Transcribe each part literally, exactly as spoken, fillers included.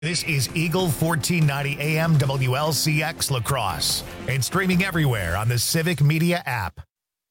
This is Eagle fourteen ninety A M W L C X La Crosse and streaming everywhere on the Civic Media app.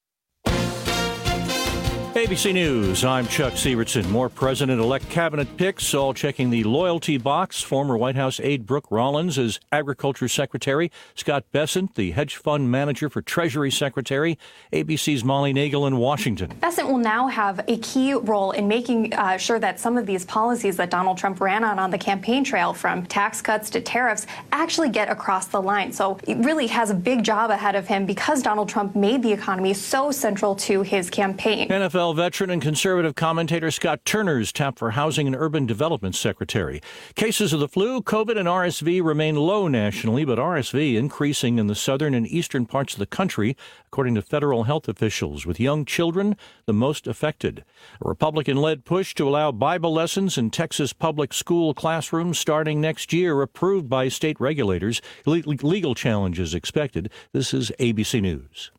A B C News, I'm Chuck Sievertson. More president-elect cabinet picks, all checking the loyalty box. Former White House aide Brooke Rollins as Agriculture Secretary. Scott Bessent, the hedge fund manager for Treasury Secretary. A B C's Molly Nagel in Washington. Bessent will now have a key role in making uh, sure that some of these policies that Donald Trump ran on on the campaign trail, from tax cuts to tariffs, actually get across the line. So he really has a big job ahead of him because Donald Trump made the economy so central to his campaign. N F L veteran and conservative commentator Scott Turner's tapped for Housing and Urban Development Secretary. Cases of the flu, COVID, and R S V remain low nationally, but R S V increasing in the southern and eastern parts of the country, according to federal health officials, with young children the most affected. A Republican-led push to allow Bible lessons in Texas public school classrooms starting next year, approved by state regulators. Le- legal challenges expected. This is A B C News.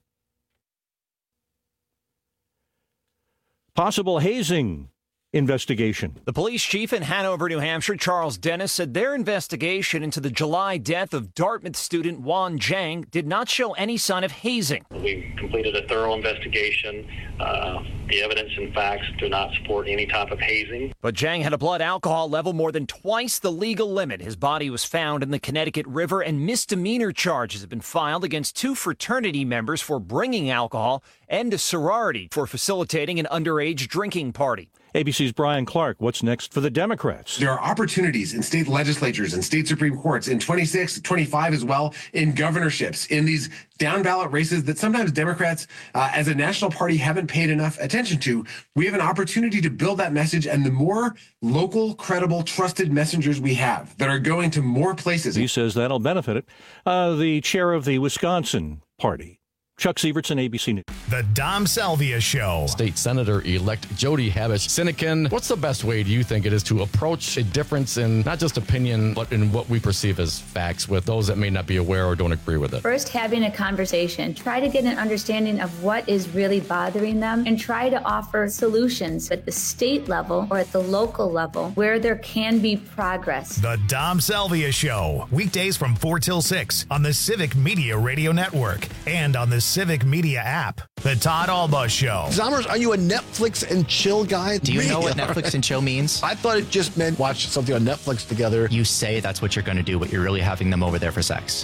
Possible hazing investigation. The police chief in Hanover, New Hampshire, Charles Dennis, said their investigation into the July death of Dartmouth student Juan Zhang did not show any sign of hazing. We completed a thorough investigation. Uh, the evidence and facts do not support any type of hazing. But Zhang had a blood alcohol level more than twice the legal limit. His body was found in the Connecticut River, and misdemeanor charges have been filed against two fraternity members for bringing alcohol and a sorority for facilitating an underage drinking party. A B C's Brian Clark, what's next for the Democrats? There are opportunities in state legislatures and state Supreme Courts in twenty-six, twenty-five as well, in governorships, in these down ballot races that sometimes Democrats uh, as a national party haven't paid enough attention to. We have an opportunity to build that message, and the more local, credible, trusted messengers we have that are going to more places. He says that'll benefit it. Uh, the chair of the Wisconsin party, Chuck Sievertson, A B C News. The Dom Salvia Show. State Senator-elect Jody Habush. Sinekin, what's the best way, do you think, it is to approach a difference in not just opinion, but in what we perceive as facts with those that may not be aware or don't agree with it? First, having a conversation. Try to get an understanding of what is really bothering them and try to offer solutions at the state level or at the local level where there can be progress. The Dom Salvia Show. Weekdays from four till six on the Civic Media Radio Network and on the Civic Media app. The Todd Alba Show. Zommers, are you a Netflix and chill guy? Do you Me? know what Netflix and chill means? I thought it just meant watch something on Netflix together. You say that's what you're going to do, but you're really having them over there for sex.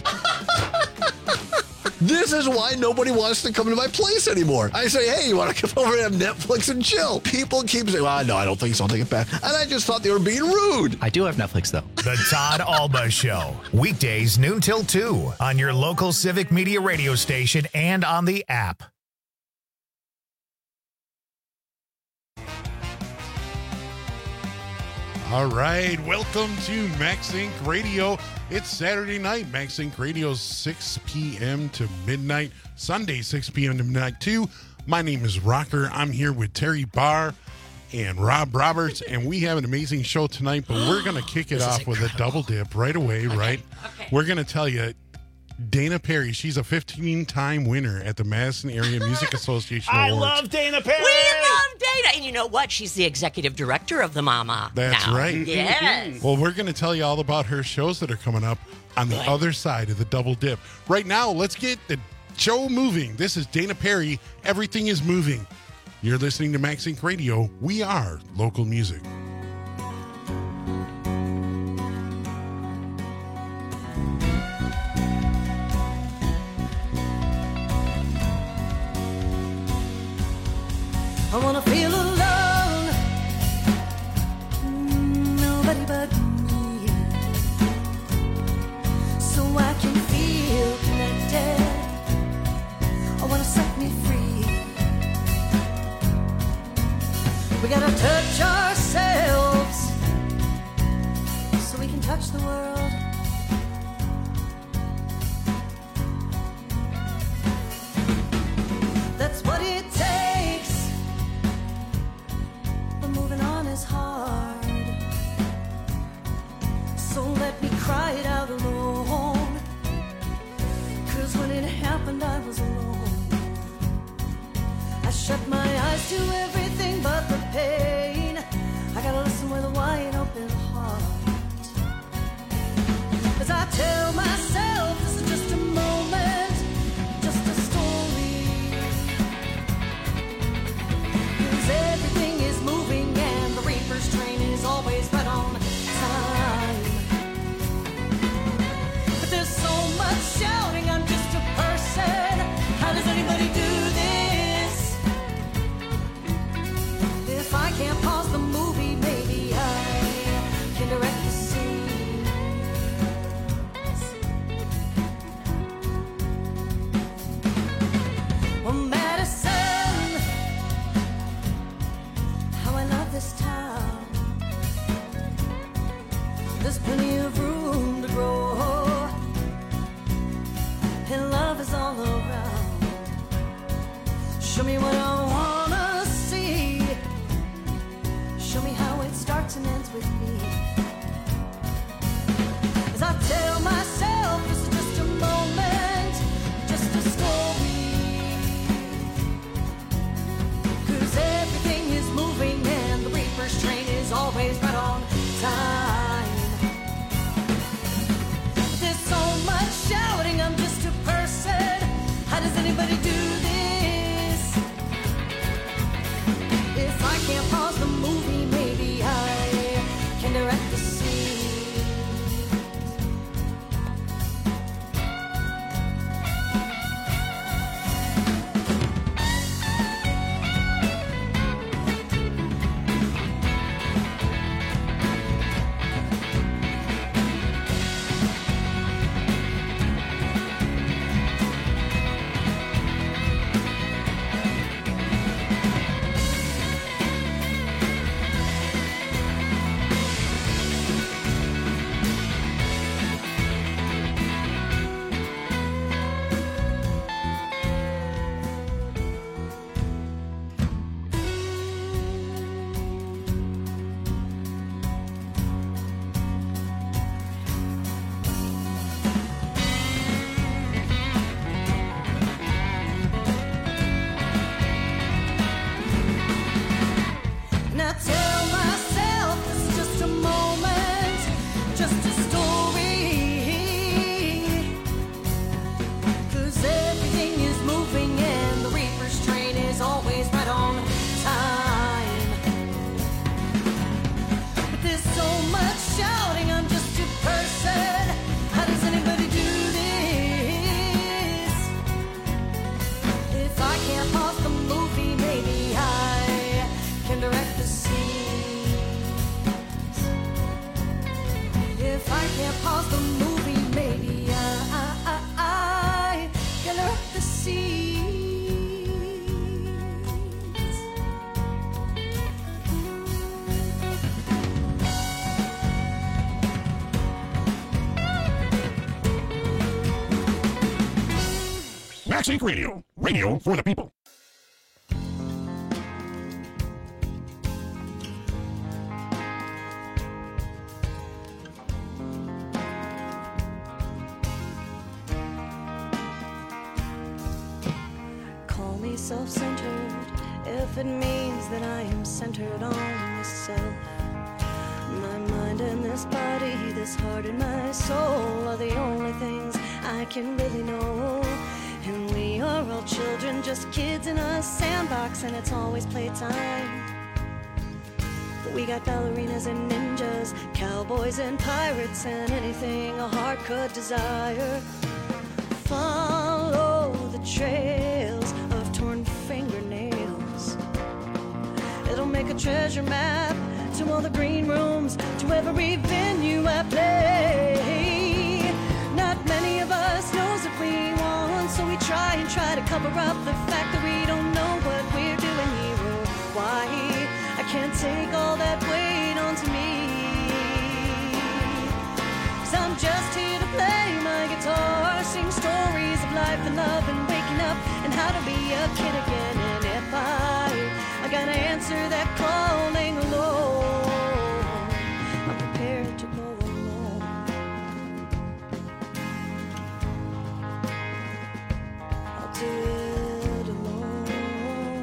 This is why nobody wants to come to my place anymore. I say, hey, you want to come over and have Netflix and chill? People keep saying, well, no, I don't think so. I'll take it back. And I just thought they were being rude. I do have Netflix, though. The Todd Alba Show. Weekdays noon till two on your local Civic Media radio station and on the app. All right, welcome to Max Inc Radio. It's Saturday night. Max Inc Radio's six p.m. to midnight. Sunday, six p.m. to midnight, too. My name is Rocker. I'm here with Terry Barr and Rob Roberts, and we have an amazing show tonight, but we're going to kick it off with a double dip right away, okay, right? Okay. We're going to tell you, Dana Perry, she's a fifteen-time winner at the Madison Area Music Association I Awards. love Dana Perry! We love Dana! And you know what? She's the executive director of the Mama. That's now. right. Yes. Well, we're going to tell you all about her shows that are coming up on the Good. other side of the double dip. Right now, let's get the show moving. This is Dana Perry. Everything is moving. You're listening to Max Inc Radio. We are local music. I wanna feel alone, nobody but me, so I can feel connected. I wanna set me free. We gotta touch ourselves so we can touch the world. That's what it takes. But moving on is hard. So let me cry it out alone. Cause when it happened I was alone. I shut my eyes to everything but the pain. I gotta listen with a wide open heart. Show me what I wanna see. Show me how it starts and ends with me. As I tell myself this is just a moment, just a story. 'Cause everything is moving and the Reaper's train is always right on time. There's so much shouting, I'm just a person. How does anybody do this? If I can't pause the movie, maybe I can direct the scene. Now tell myself this is just a moment, just a story. 'Cause everything is moving and the Reaper's train is always right on time. But there's so much shouting, I'm just a person. How does anybody do this? If I can't pause the movie, maybe I can direct the scenes. If I can't pause the movie, maybe I, I, I can direct the scenes. Max Inc Radio, radio for the people. Call me self-centered if it means that I am centered on myself. My mind and this body, this heart and my soul are the only things I can really know. And we are all children, just kids in a sandbox, and it's always playtime. But we got ballerinas and ninjas, cowboys and pirates, and anything a heart could desire. Follow the trails of torn fingernails. It'll make a treasure map to all the green rooms, to every venue I play. Not many of us knows what we want, so we try and try to cover up the fact that we don't know what we're doing here or why. I can't take all that weight onto me, 'cause I'm just here to play my guitar, sing stories of life and love and waking up and how to be a kid again. And if I, I gotta answer that calling alone, I'm prepared to go alone. I'll do it alone.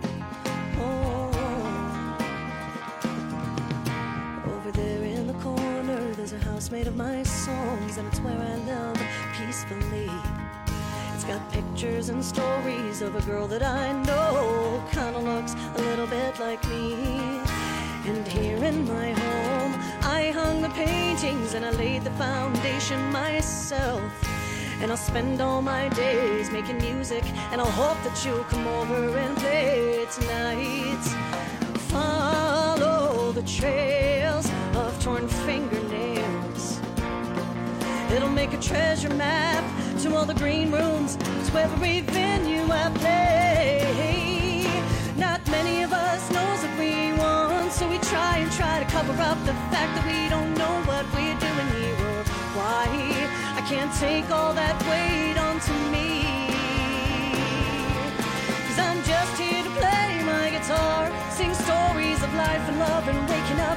Oh. Over there in the corner, there's a house made of my songs, and it's where I live peacefully. It's got pictures and stories of a girl that I know, kinda looks a little bit like me. And here in my home, I hung the paintings and I laid the foundation myself. And I'll spend all my days making music, and I'll hope that you'll come over and play tonight. Follow the trails of torn fingernails. It'll make a treasure map to all the green rooms, to every venue I play. Not many of us knows what we want, so we try and try to cover up the fact that we don't know what we're doing here or why. I can't take all that weight onto me, 'cause I'm just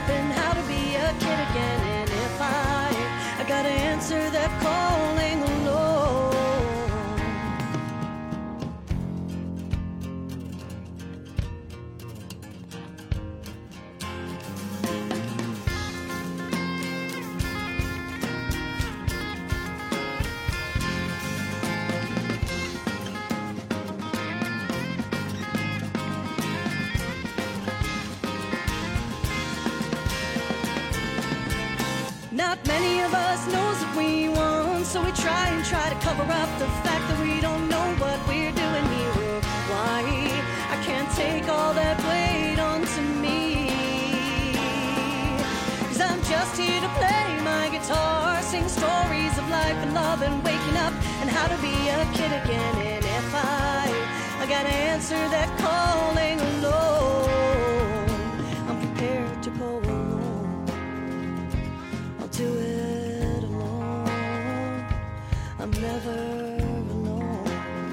up and how to be a kid again. And if I, I gotta answer that calling alone. Not many of us knows what we want, so we try and try to cover up the fact that we don't know what we're doing here or why. I can't take all that weight onto me, 'cause I'm just here to play my guitar, sing stories of life and love and waking up and how to be a kid again. And if I, I gotta answer that calling alone, I'm prepared to go alone. I'll do it alone. I'm never alone.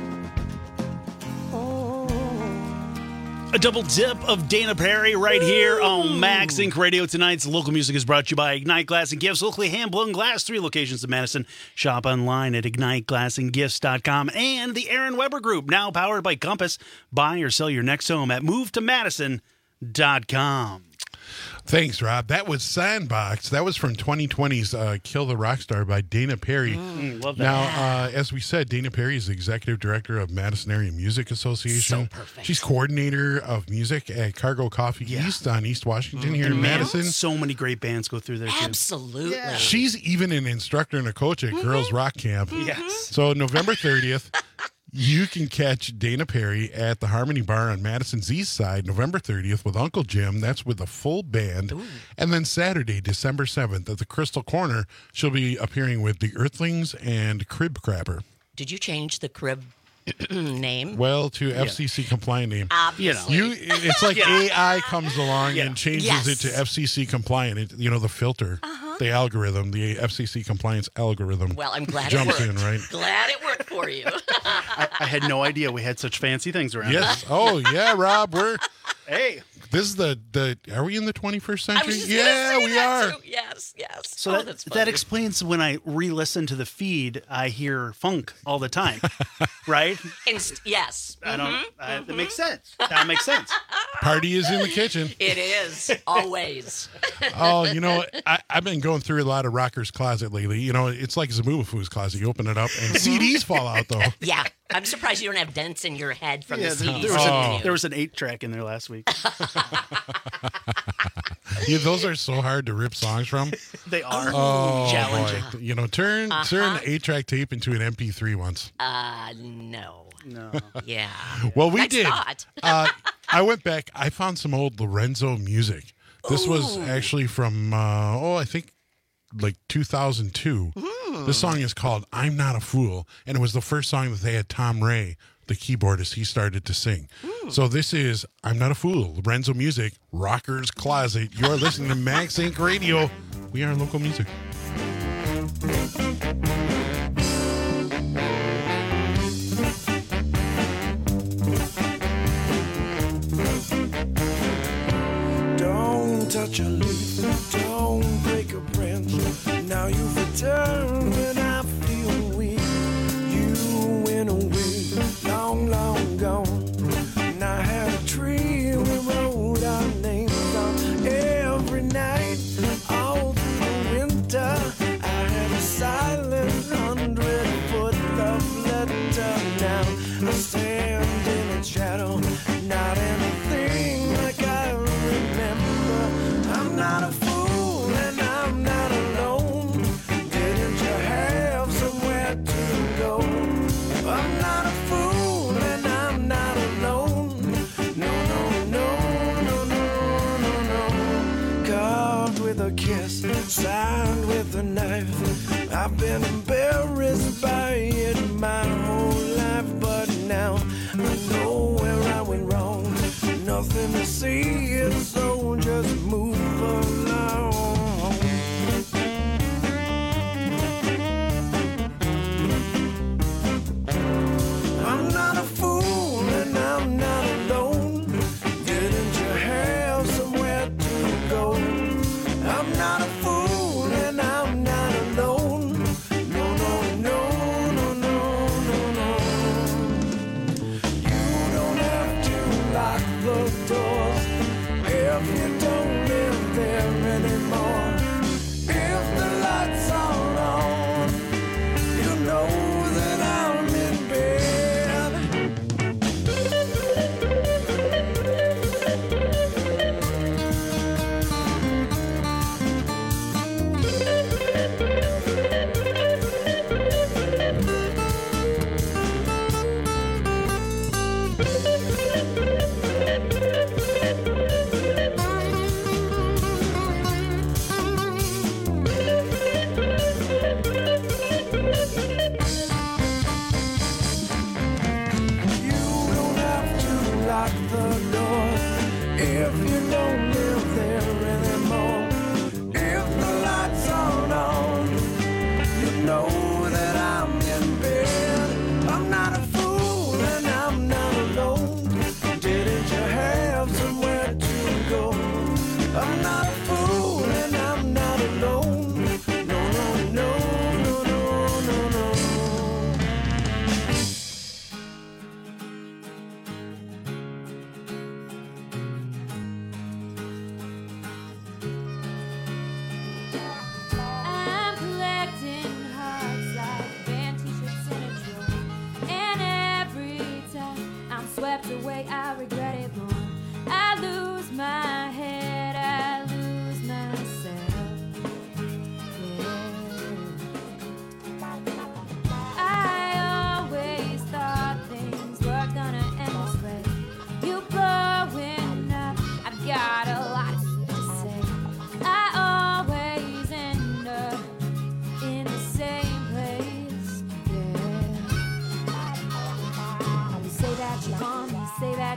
Oh. A double dip of Dana Perry right here on Max Inc Radio. Tonight's local music is brought to you by Ignite Glass and Gifts, locally hand-blown glass, three locations in Madison. Shop online at ignite glass and gifts dot com. And the Aaron Weber Group, now powered by Compass. Buy or sell your next home at move to madison dot com. Thanks, Rob. That was Sandbox. That was from twenty twenty's uh, Kill the Rockstar by Dana Perry. Mm, love that. Now, uh, as we said, Dana Perry is the executive director of Madison Area Music Association. So perfect. She's coordinator of music at Cargo Coffee Yeah. East on East Washington Mm, here in and man, Madison. So many great bands go through there, too. Absolutely. Yeah. She's even an instructor and a coach at Girls Rock Camp. Yes. So November thirtieth, you can catch Dana Perry at the Harmony Bar on Madison's East Side, November thirtieth with Uncle Jim. That's with a full band. Ooh. And then Saturday, December seventh at the Crystal Corner, she'll be appearing with the Earthlings and Crib Crapper. Did you change the crib name? Well, to F C C compliant name. Obviously. You, it's like Yeah. A I comes along Yeah. and changes Yes. it to F C C compliant. It, you know, the filter, the algorithm, the F C C compliance algorithm. Well, I'm glad jumps it worked. in, right? Glad it worked for you. I, I had no idea we had such fancy things around. Yes. Oh, yeah, Rob. We're Hey. this is the the. Are we in the twenty-first I century? was just gonna Yeah, say we that are. too. Yes, yes. So oh, that, that's that funny. explains when I re-listen to the feed, I hear funk all the time, right? Inst- yes. I don't. Mhm, I, mhm. That makes sense. That makes sense. Party is in the kitchen. It is always. Oh, you know, I, I've been going through a lot of Rocker's Closet lately. You know, it's like Zamumafu's closet. You open it up and C Ds fall out, though. Yeah, I'm surprised you don't have dents in your head from Yeah, the there, C Ds. there was Oh. a, there was an eight track in there last week. Yeah, those are so hard to rip songs from. They are Oh, challenging. boy. You know, turn Uh-huh. turn the eight-track tape into an M P three once. Uh, no. No. Yeah. Well, we Nice did. thought. uh, I went back. I found some old Lorenzo music. This was Ooh. actually from, uh, oh, I think like two thousand two. Hmm. This song is called I'm Not a Fool. And it was the first song that they had Tom Ray, the keyboardist, he started to sing. Hmm. So this is I'm Not a Fool, Lorenzo Music, Rocker's Closet. You're listening to Max Inc Radio. We are local music. Don't touch a leaf, don't break a branch. Now you've returned when I feel weak. You went away, long, long gone. And I had a tree, we wrote our names on every night, all through the winter. I had a silent hundred foot love letter. Now I stand in a shadow, not anything like I remember. I'm not a fool and I'm not alone. Didn't you have somewhere to go? I'm not a fool and I'm not alone. No, no, no, no, no, no, no. Carved with a kiss, signed with a knife. I've been embarrassed by it my whole life, but now I know where I went wrong. Nothing to see, so just move along. I'm not a fool and I'm not alone. Didn't you have somewhere to go?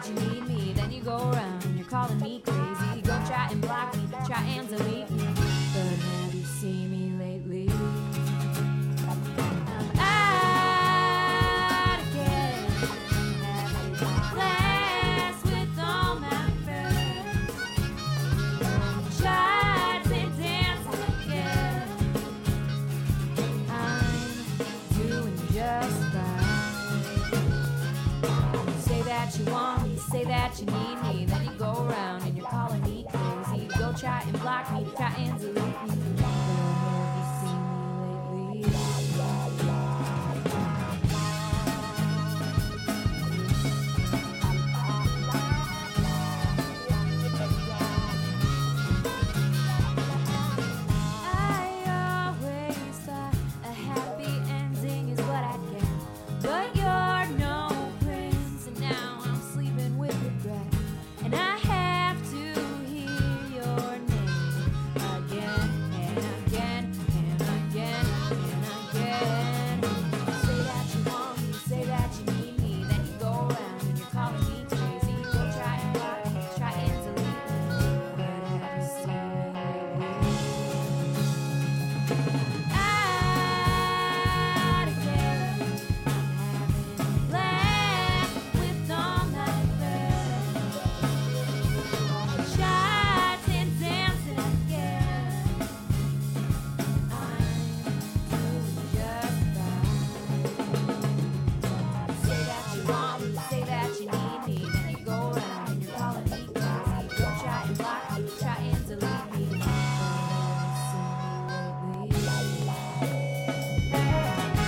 that you need me. Then you go around and you're calling me crazy. You go try and block me, try and delete me. But have you seen me lately? I'm out again. Having class with all my friends. Shots and dancing again. I'm doing just fine. You say that you want me, say that you need me. Then you go around and you're calling me crazy. You go try and block me, try and delete me. But have you seen me lately? I always thought a happy ending is what I'd get. But you're no prince, and now I'm sleeping with regret. And I have to hear your name again and again and again and again. Say that you want me, say that you need me. Then you go around and you're calling me crazy. You go try and block me, try and delete me. But have you seen me lately? Out again. I'm having laugh with all my friends. Shots and dancing again. I'm doing just fine. Say that you want me, say that you need me. Then you go around and you're calling me crazy. You go try and block me, try and delete me. But have you seen me lately?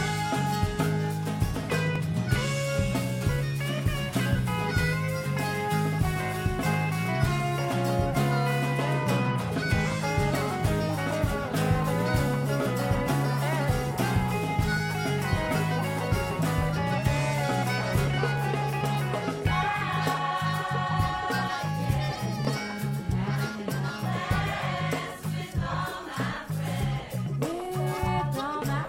With all my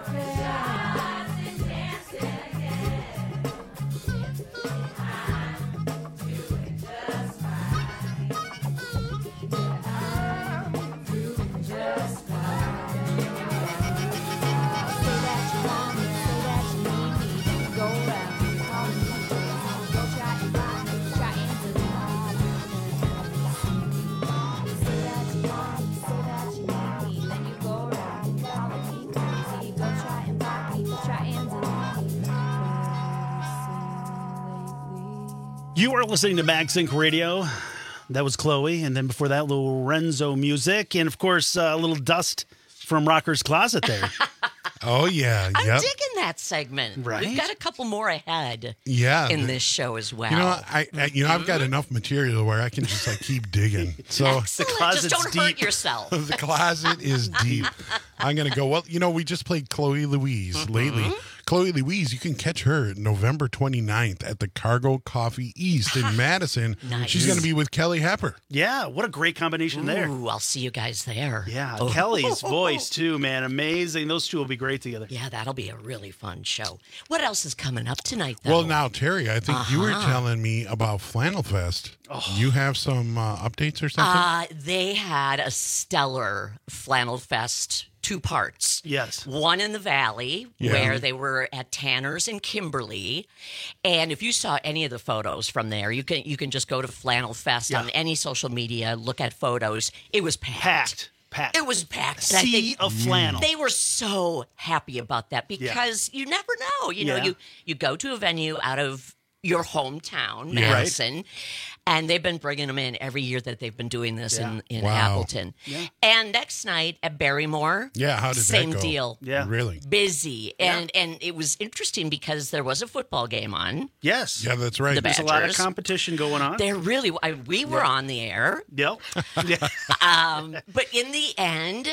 You are listening to MagSync Radio. That was Chloe. And then before that, little Lorenzo music. And, of course, uh, a little dust from Rocker's Closet there. Oh, yeah. I'm Yep. digging that segment. Right? We've got a couple more ahead Yeah. in this show as well. You know, I, I you know I've got enough material where I can just like keep digging. So Excellent. Just don't hurt yourself. the closet is deep. I'm gonna go. Well, you know, we just played Chloe Louise Mm-hmm. lately. Chloe Louise, you can catch her November twenty-ninth at the Cargo Coffee East in Madison. Nice. She's going to be with Kelly Hepper. Yeah, what a great combination there. Ooh, I'll see you guys there. Yeah, Oh. Kelly's voice, too, man. Amazing. Those two will be great together. Yeah, that'll be a really fun show. What else is coming up tonight, though? Well, now, Terry, I think you were Uh-huh. telling me about Flannel Fest. You have some uh, updates or something? Uh, they had a stellar Flannel Fest, two parts. Yes. One in the Valley, Yeah. where they were at Tanner's in Kimberly. And if you saw any of the photos from there, you can you can just go to Flannel Fest Yeah. on any social media, look at photos. It was packed. Packed. Packed. It was packed. And I Sea think of flannel. They were so happy about that because you never know. You know, Yeah. you, you go to a venue out of your hometown, Yeah. Right. Madison, and they've been bringing them in every year that they've been doing this Yeah. in, in Wow. Appleton. Yeah. And next night at Barrymore, Yeah, how did same that go? deal. Yeah. Really? Busy. And and it was interesting because there was a football game on. Yes. Yeah, that's right. The There's a lot of Badgers. competition going on. There really, I, we were on the air. Yep. Yeah. Um, but in the end,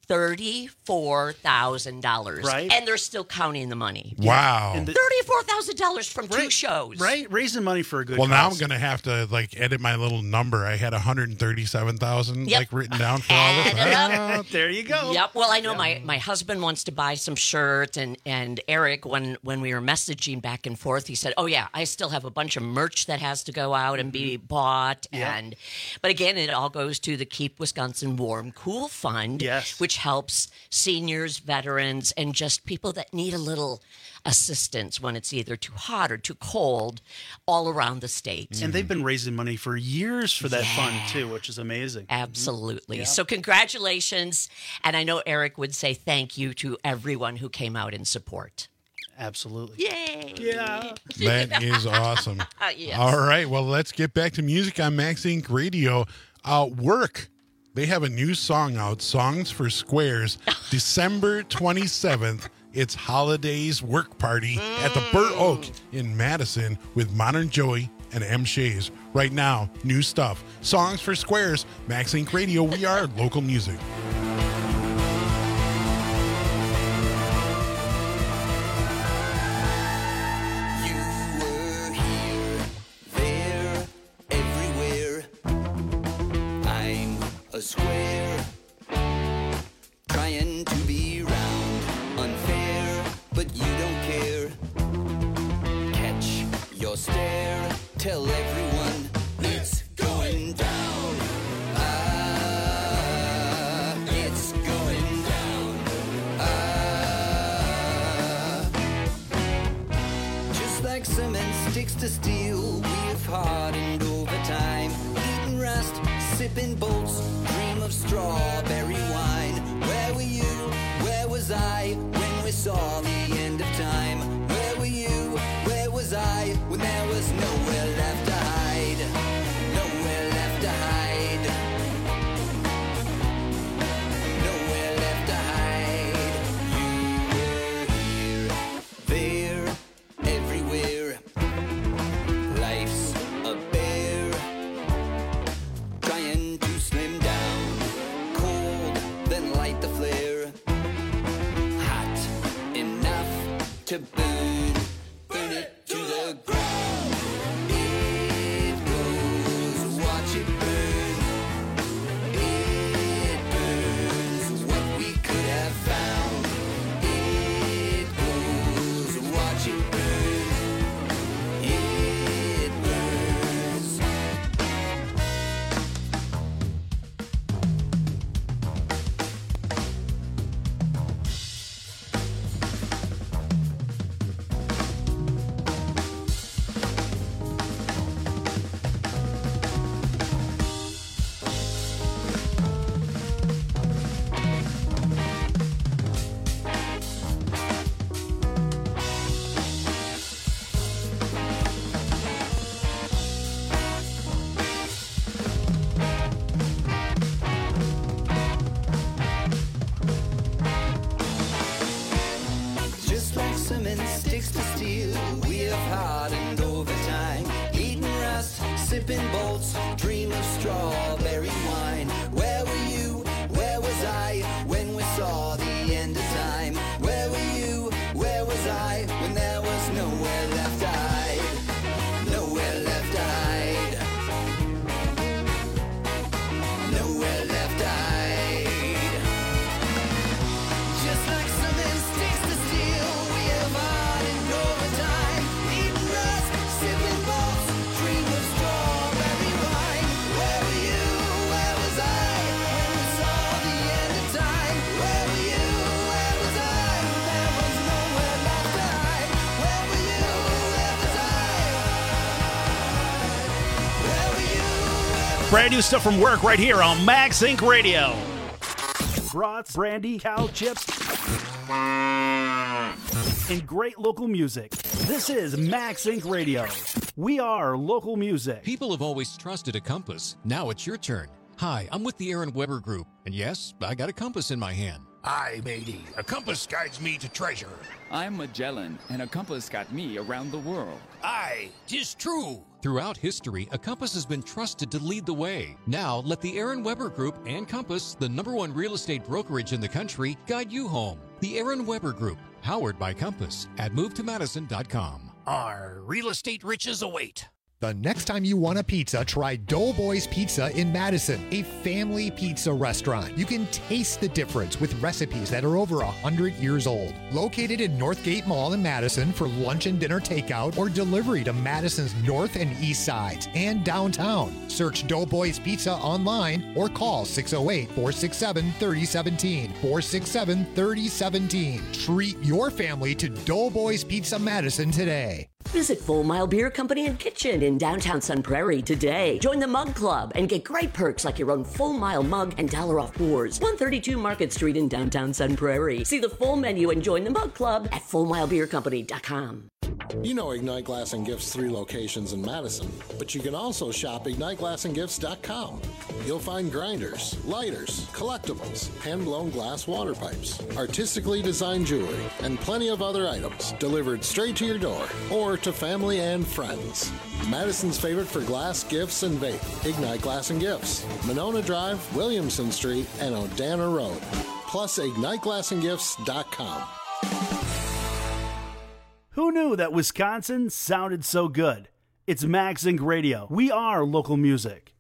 thirty-four thousand dollars. Right. And they're still counting the money. Wow. And the- thirty-four thousand dollars from two Right, shows. Right? Raising money for a good Well, now I'm cause. going to have to like edit my little number. I had one hundred thirty-seven thousand Yep. like written down for all this. Add it up. There you go. Yep. Well, I know my, my husband wants to buy some shirts, and, and Eric, when, when we were messaging back and forth, he said, oh, yeah, I still have a bunch of merch that has to go out and be bought. Yeah. And But again, it all goes to the Keep Wisconsin Warm Cool Fund, Yes. which helps seniors, veterans, and just people that need a little assistance when it's either too hot or too cold all around the state. And they've been raising money for years for that fund, too, which is amazing. Absolutely. Yeah. So congratulations. And I know Eric would say thank you to everyone who came out in support. Absolutely. Yay. Yeah. That is awesome. Yes. All right. Well, let's get back to music on Max Inc Radio. Uh, Work. They have a new song out, Songs for Squares, December twenty-seventh. It's Holidays Work Party at the Burr Oak in Madison with Modern Joey and M. Shays. Right now, new stuff. Songs for Squares, Max Inc Radio. We are local music. A square, trying to be round, unfair, but you don't care. Catch your stare, tell everyone it's going down. Ah, it's going down. Ah, just like cement sticks to steel, we've hardened over time, eating rust, sipping bolts, dream of strawberry wine. Where were you? Where was I when we saw the end of time? Where were you? Where was I when there was nowhere left to hide? Nowhere left to hide. Nowhere left to hide. You were here, there, everywhere. Life's a bear, trying to slim down, cold, then light the flare, hot enough to burn, burn it to the ground. It goes, watch it burn. It burns what we could have found. It goes, watch it burn. It burns. Just like cement sticks to steel, we have hardened over time. Eating rust, sipping bolts, dream of strawberry wine. Where were you? Where was I when we saw the end of time? Where were you? Where was I when there was nowhere left to hide? Nowhere left to hide. Nowhere left to hide. Just like cement sticks to steel, we have hardened over time. Eating rust, sipping bolts, dream of strawberry wine. Where were you? Where was I when we saw the end of time? Where were you? Where was I when there was nowhere left to hide? Where were you? Where was I? Where were you? Brand new stuff from Work right here on Max Inc Radio. Brats, brandy, cow chips, and great local music. This is Max Inc Radio. We are local music. People have always trusted a compass. Now it's your turn. Hi, I'm with the Aaron Weber Group, and yes, I got a compass in my hand. I, matey. A compass guides me to treasure. I'm Magellan, and a compass got me around the world. Aye, 'tis true. Throughout history, a compass has been trusted to lead the way. Now, let the Aaron Weber Group and Compass, the number one real estate brokerage in the country, guide you home. The Aaron Weber Group, powered by Compass, at move to madison dot com. Our real estate riches await. The next time you want a pizza, try Doughboys Pizza in Madison, a family pizza restaurant. You can taste the difference with recipes that are over one hundred years old. Located in Northgate Mall in Madison for lunch and dinner takeout or delivery to Madison's north and east sides and downtown. Search Doughboys Pizza online or call six oh eight, four six seven, three oh one seven, four six seven, three oh one seven. Treat your family to Doughboys Pizza Madison today. Visit Full Mile Beer Company and Kitchen in downtown Sun Prairie today. Join the Mug Club and get great perks like your own Full Mile mug and dollar off pours. one thirty-two Market Street in downtown Sun Prairie. See the full menu and join the Mug Club at full mile beer company dot com. You know Ignite Glass and Gifts three locations in Madison, but you can also shop ignite glass and gifts dot com. You'll find grinders, lighters, collectibles, hand-blown glass water pipes, artistically designed jewelry, and plenty of other items delivered straight to your door or to family and friends. Madison's favorite for glass, gifts, and vape, Ignite Glass and Gifts, Monona Drive, Williamson Street, and Odana Road. Plus ignite glass and gifts dot com. Who knew that Wisconsin sounded so good? It's Max Inc Radio. We are local music.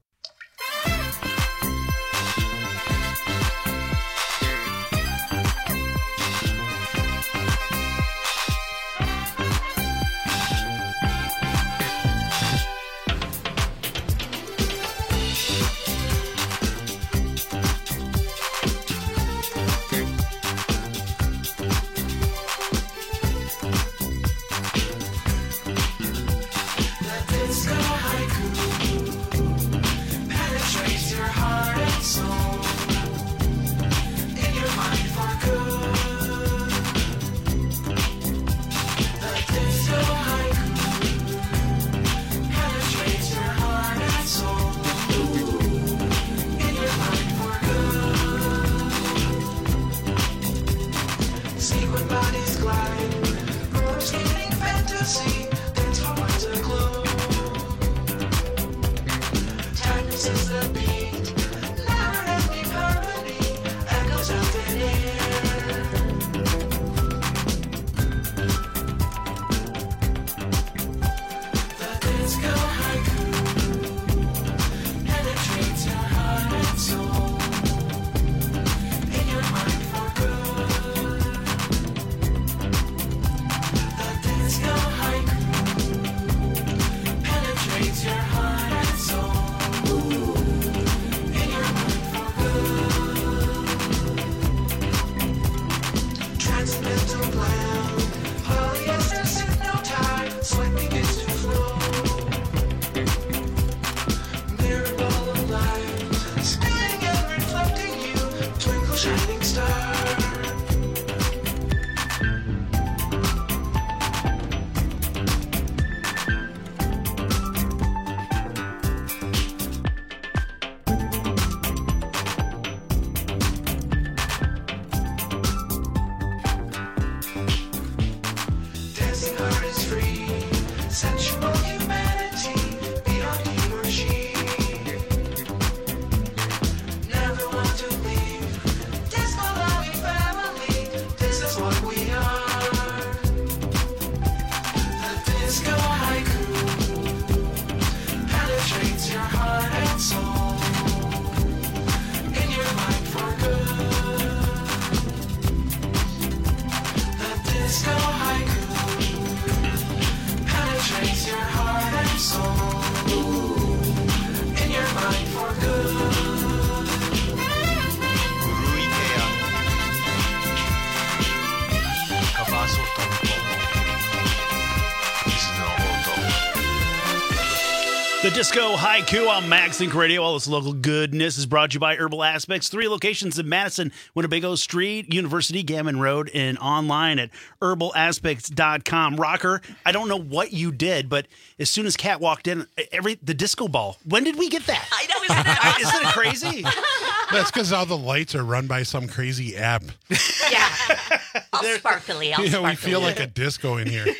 The Disco Haiku on Max Inc Radio. All this local goodness is brought to you by Herbal Aspects. Three locations in Madison, Winnebago Street, University, Gammon Road, and online at herbal aspects dot com. Rocker, I don't know what you did, but as soon as Kat walked in, every the disco ball. When did we get that? I know, isn't it? Isn't it crazy? That's because all the lights are run by some crazy app. Yeah. All sparkly, all Yeah, sparkly. we feel like a disco in here.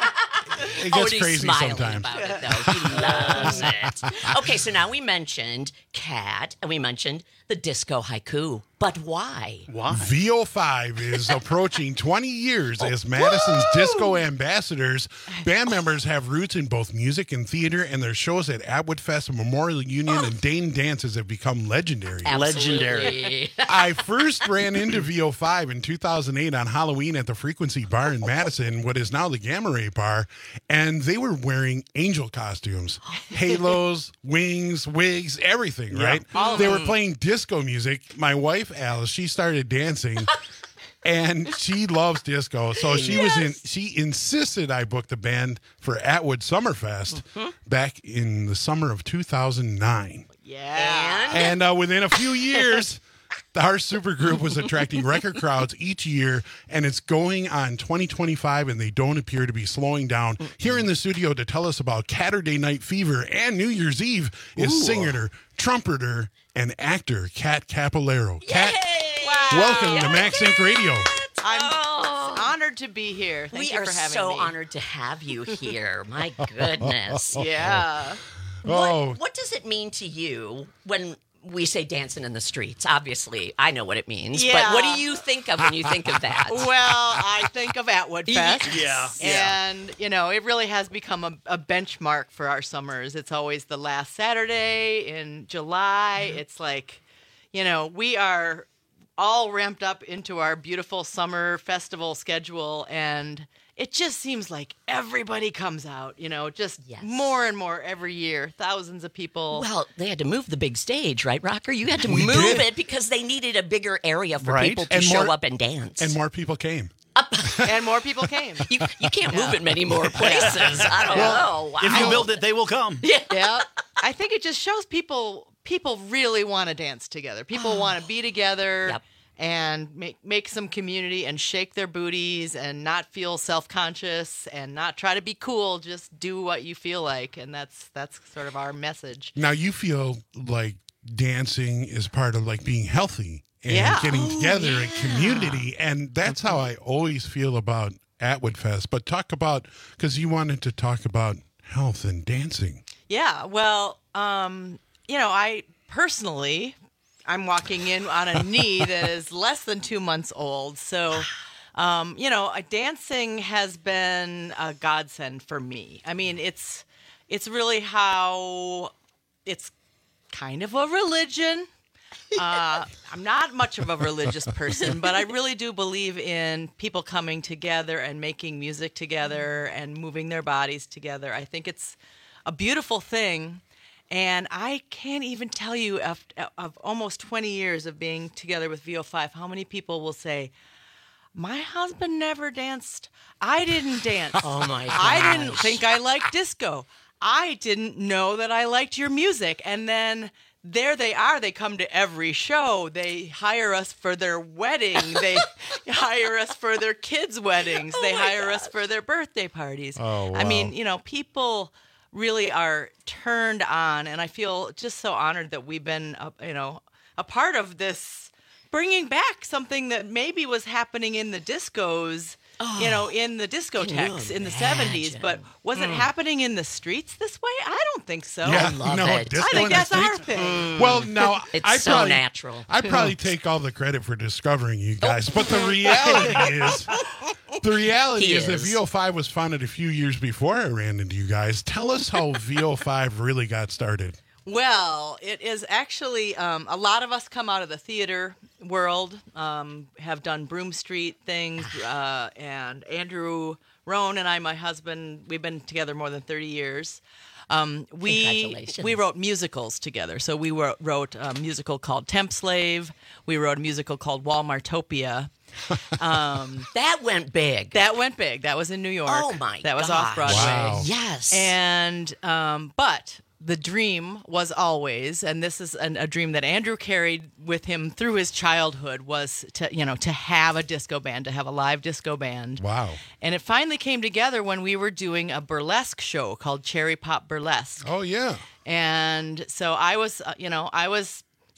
It Oh, gets and he's crazy smiling sometimes. about it, though. He loves it. Okay, so now we mentioned Cat, and we mentioned the disco haiku. But why? Why? V O five is approaching twenty years as Madison's disco ambassadors. Band members have roots in both music and theater, and their shows at Atwood Fest, Memorial Union, and Dane Dances have become legendary. Legendary. I first ran into V O five in two thousand eight on Halloween at the Frequency Bar in Madison, what is now the Gamma Ray Bar, and they were wearing angel costumes, halos, wings, wigs, everything, Yeah, right? all of They them. were playing disco music. My wife, Alice, she started dancing. And she loves disco, so she was in. She insisted I book the band for Atwood Summerfest back in the summer of two thousand nine. Yeah. And uh, within a few years, our supergroup was attracting record crowds each year, and it's going on twenty twenty-five, and they don't appear to be slowing down. Here in the studio to tell us about Catterday Night Fever and New Year's Eve is Ooh. singer, trumpeter, and actor Kat Capolero. Kat, Wow. welcome to Max Inc Radio. I'm honored to be here. Thank we you are for having so me. honored to have you here. My goodness. Yeah. Oh. What, what does it mean to you when we say dancing in the streets? Obviously, I know what it means. But what Yeah. do you think of when you think of that? Well, I think of Atwood Fest. Yes. Yeah. And, you know, it really has become a, a benchmark for our summers. It's always the last Saturday in July. It's like, you know, we are all ramped up into our beautiful summer festival schedule, and it just seems like everybody comes out, you know, just more and more every year. Thousands of people. Well, they had to move the big stage, right, Rocker? You had to We move did. it because they needed a bigger area for Right. people to And show more- up and dance. And more people came. And more people came. You, you can't move it many more places. I don't Well, know. Wow. If you build it, they will come. Yeah. yeah. I think it just shows people people really want to dance together. People want to be together Yep. and make make some community and shake their booties and not feel self-conscious and not try to be cool. Just do what you feel like, and that's that's sort of our message. Now you feel like dancing is part of like being healthy and Yeah. getting Oh, together yeah. and community, and that's how I always feel about Atwood Fest. But talk about, because you wanted to talk about health and dancing. Yeah, well, um, you know, I personally, I'm walking in on a knee that is less than two months old. So, um, you know, uh, dancing has been a godsend for me. I mean, it's it's really how it's kind of a religion. Uh, I'm not much of a religious person, but I really do believe in people coming together and making music together and moving their bodies together. I think it's a beautiful thing. And I can't even tell you of, of almost twenty years of being together with V O five, how many people will say, my husband never danced. I didn't dance. Oh, my I didn't gosh. think I liked disco. I didn't know that I liked your music. And then there they are. They come to every show. They hire us for their wedding. They hire us for their kids' weddings. Oh they hire us for their birthday parties. Oh, I mean, wow. you know, people really are turned on, and I feel just so honored that we've been, a, you know, a part of this, bringing back something that maybe was happening in the discos, you know, in the discotheques in the seventies, but was it Mm. happening in the streets this way? I don't think so. Yeah, I love no, it. disco I think in the that's our States? thing. Well, now It's I so probably, natural. I probably take all the credit for discovering you guys, but the reality is, the reality He is, that is. V O five was founded a few years before I ran into you guys. Tell us how V O five really got started. Well, it is actually um, a lot of us come out of the theater world, um, have done Broom Street things, uh, and Andrew Rohn and I, my husband, we've been together more than thirty years. Um, we Congratulations. we wrote musicals together. So we wrote, wrote a musical called Temp Slave. We wrote a musical called Walmartopia. Um, That went big. that went big. That was in New York. Oh, my That was gosh. off Broadway. Wow. Yes. And um, but the dream was always, and this is an, a dream that Andrew carried with him through his childhood, was to you know to have a disco band, to have a live disco band. Wow. And it finally came together when we were doing a burlesque show called Cherry Pop Burlesque. Oh, yeah. And so I was, uh, you know, I was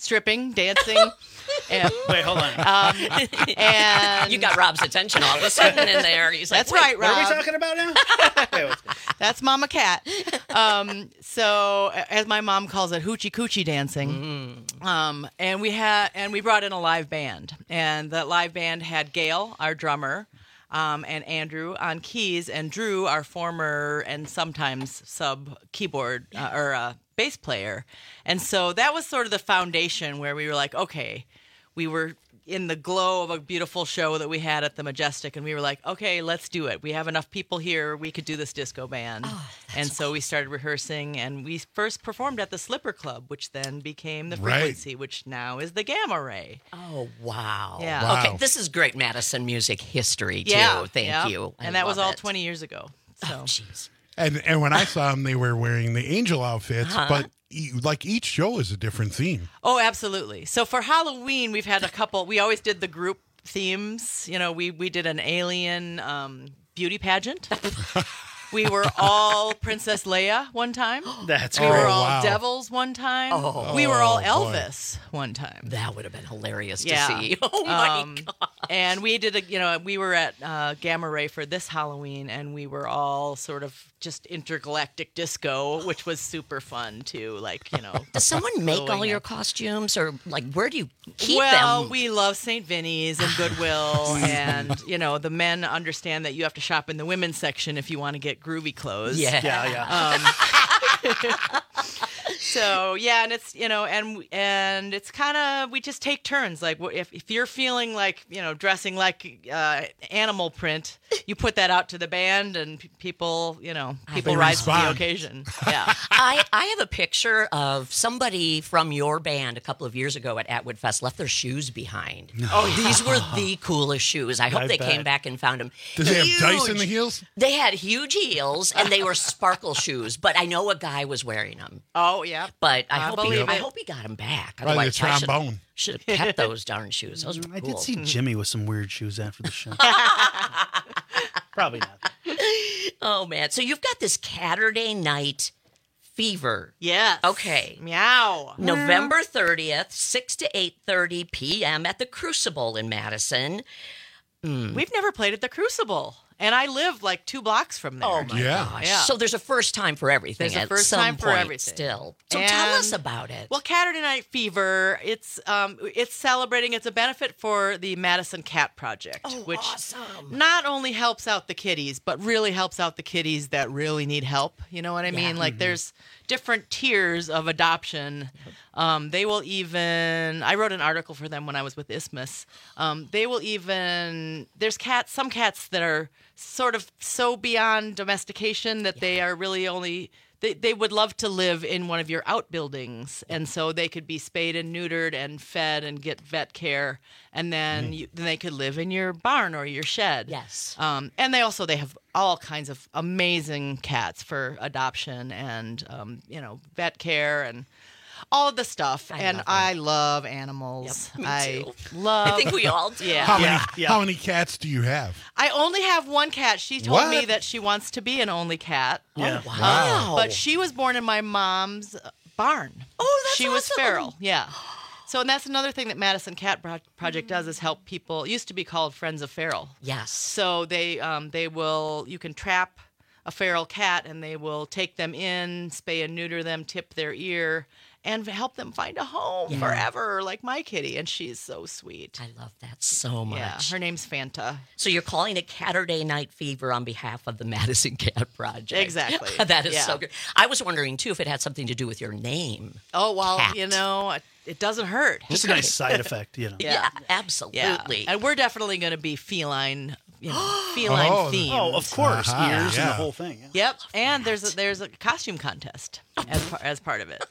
stripping, dancing. And, Wait, hold on. Um, and You got Rob's attention all of a sudden in there. He's like, That's "Wait, right, Rob. What are we talking about now? That's Mama Cat. Um, so, as my mom calls it, hoochie coochie dancing. Mm. Um, and we had, and we brought in a live band, and that live band had Gail, our drummer, um, and Andrew on keys, and Drew, our former and sometimes sub keyboard uh, or uh, bass player. And so that was sort of the foundation where we were like, okay, we were in the glow of a beautiful show that we had at the Majestic, and we were like, okay, let's do it. We have enough people here. We could do this disco band. Oh, and so awesome. We started rehearsing, and we first performed at the Slipper Club, which then became the Right. Frequency, which now is the Gamma Ray. Oh, wow. Yeah. Wow. Okay, this is great Madison music history, too. Yeah, Thank yeah. you. I And that was love all it. twenty years ago. So. Oh, jeez. And and when I saw them, they were wearing the angel outfits, Uh-huh. but e- like each show is a different theme. Oh, absolutely. So for Halloween, we've had a couple. We always did the group themes. You know, we we did an alien um, beauty pageant. We were all Princess Leia one time. That's we great. were all wow. devils one time. Oh. We were all Oh, boy. Elvis one time. That would have been hilarious Yeah. to see. Oh, my Um, God. And we did a, you know, we were at uh, Gamma Ray for this Halloween, and we were all sort of just intergalactic disco, which was super fun too. Like, you know, Does someone make all glowing your at- costumes, or like where do you keep well, them? we love Saint Vinny's and Goodwill, and you know the men understand that you have to shop in the women's section if you want to get groovy clothes. Yeah. Yeah, yeah. Um, so yeah, and it's you know, and and it's kind of we just take turns. Like wh- if if you're feeling like you know dressing like uh, animal print, you put that out to the band, and p- people you know people They rise to the respond. occasion. Yeah. I, I have a picture of somebody from your band a couple of years ago at Atwood Fest left their shoes behind. Oh, these were the coolest shoes. I hope I they bet. came back and found them. Does it have dice in the heels? They had huge heels and they were sparkle shoes, but I know a guy was wearing them. Oh yeah. But I, I hope he, believe I it. hope he got them back. Probably the Otherwise, I should- trombone. Should have kept those darn shoes. Those were I cool. did see Jimmy with some weird shoes after the show. Probably not. Oh man! So you've got this Saturday night fever. Yes. Okay. Meow. November thirtieth, six to eight thirty p.m. at the Crucible in Madison. We've never played at the Crucible, and I live like two blocks from there. Oh my Yeah. gosh! Yeah. So there's a first time for everything. There's a at first some time for point everything. Still, so tell us And- about it. Well, Saturday Night Fever, it's um, it's celebrating. It's a benefit for the Madison Cat Project, Oh, which awesome. not only helps out the kitties, but really helps out the kitties that really need help. You know what I mean? Like there's different tiers of adoption. Um, they will even. I wrote an article for them when I was with Isthmus. Um, they will even. There's cats. Some cats that are sort of so beyond domestication that they are really only. They, they would love to live in one of your outbuildings, and so they could be spayed and neutered and fed and get vet care, and then you, then they could live in your barn or your shed. Yes. Um, and they also they have all kinds of amazing cats for adoption and um, you know vet care and all of the stuff. I and love I love animals. Yep, me I too. love. I think we all do. Yeah. How many Yeah, yeah. how many cats do you have? I only have one cat. She told me What? that she wants to be an only cat. Yeah. Wow. Wow. But she was born in my mom's uh, barn. Oh, that's She was awesome. feral. Yeah. So, and that's another thing that Madison Cat Pro- Project does is help people. It used to be called Friends of Feral. Yes. So they um, they will you can trap a feral cat and they will take them in, spay and neuter them, tip their ear, and help them find a home Yeah. forever, like my kitty. And she's so sweet. I love that so much. Yeah, her name's Fanta. So you're calling it Saturday Night Fever on behalf of the Madison Cat Project. Exactly. That is Yeah. so good. I was wondering too if it had something to do with your name. Oh well, Cat. you know, it, it doesn't hurt. Just a nice side effect, you know. Yeah, Yeah. absolutely. And we're definitely going to be feline, you know, feline Oh, themed. Oh, of course, Uh-huh, ears and yeah. the whole thing. Yeah. Yep, and there's a, there's a costume contest as par- as part of it.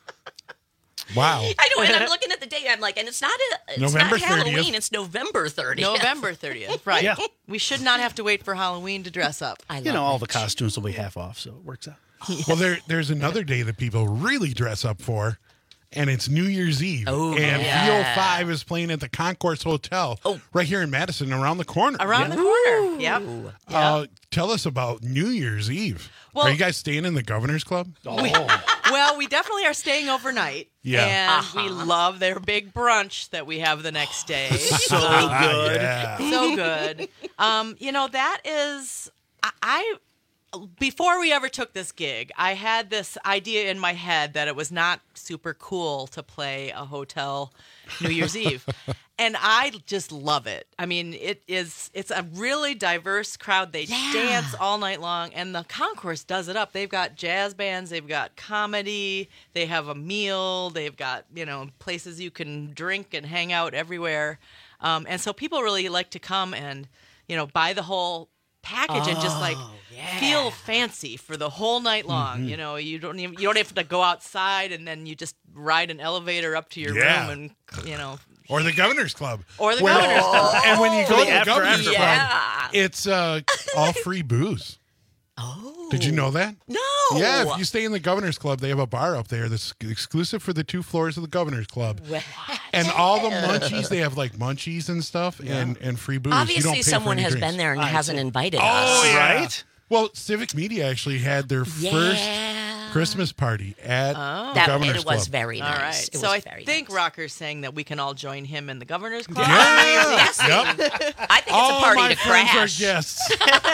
Wow. I know, and I'm looking at the date. I'm like, and it's not a, it's November not Halloween. thirtieth. It's November thirtieth. November thirtieth, right? Yeah. We should not have to wait for Halloween to dress up. I You love know, all it. the costumes will be half off, so it works out. Well, there there's another day that people really dress up for, and it's New Year's Eve. Oh, and yeah. V O five is playing at the Concourse Hotel Oh. right here in Madison, around the corner. Around the corner. Yep. Uh, tell us about New Year's Eve. Well- Are you guys staying in the Governor's Club? Oh, Well, we definitely are staying overnight. Yeah. And Uh-huh. we love their big brunch that we have the next day. So Um, good. Yeah. So good. Um, you know, that is, I, I, before we ever took this gig, I had this idea in my head that it was not super cool to play a hotel New Year's Eve. And I just love it. I mean, it is, it's a really diverse crowd. They Yeah. dance all night long, and the concourse does it up. They've got jazz bands, they've got comedy, they have a meal, they've got, you know, places you can drink and hang out everywhere. Um, and so people really like to come and, you know, buy the whole package and just like Oh, yeah. feel fancy for the whole night long. You know, you don't even, you don't have to go outside, and then you just ride an elevator up to your Yeah. room and, you know, Or the Governor's Club. or the Where- Governor's Club. And when you go The to the after- Governor's after Club, Yeah. it's uh, all free booze. Oh. Did you know that? No. Yeah, if you stay in the Governor's Club, they have a bar up there that's exclusive for the two floors of the Governor's Club. Well, And all the munchies, they have like munchies and stuff and, and free booze. You don't obviously, pay for someone any has drinks. been there and I hasn't see. invited Oh, us. yeah. Right? Well, Civic Media actually had their Yeah. first Christmas party at Oh. the That Governor's it was Club. very nice. All right. It So was I very think nice. Rocker's saying that we can all join him in the Governor's Club. Yeah. Yes. Yep. I think it's All a party my to friends crash. are guests.